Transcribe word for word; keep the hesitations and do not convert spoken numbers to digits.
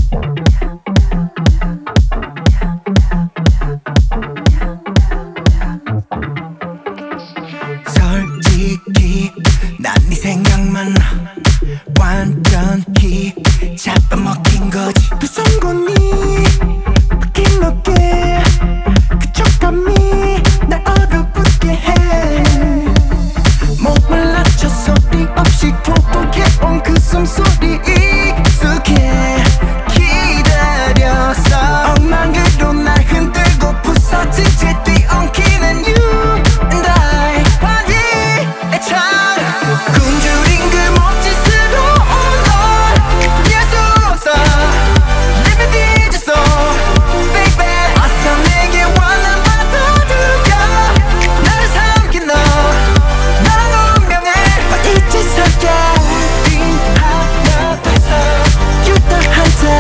솔직히 난 네 생각만 나. 완전히 잡아먹힌 거지. 또 선 건 네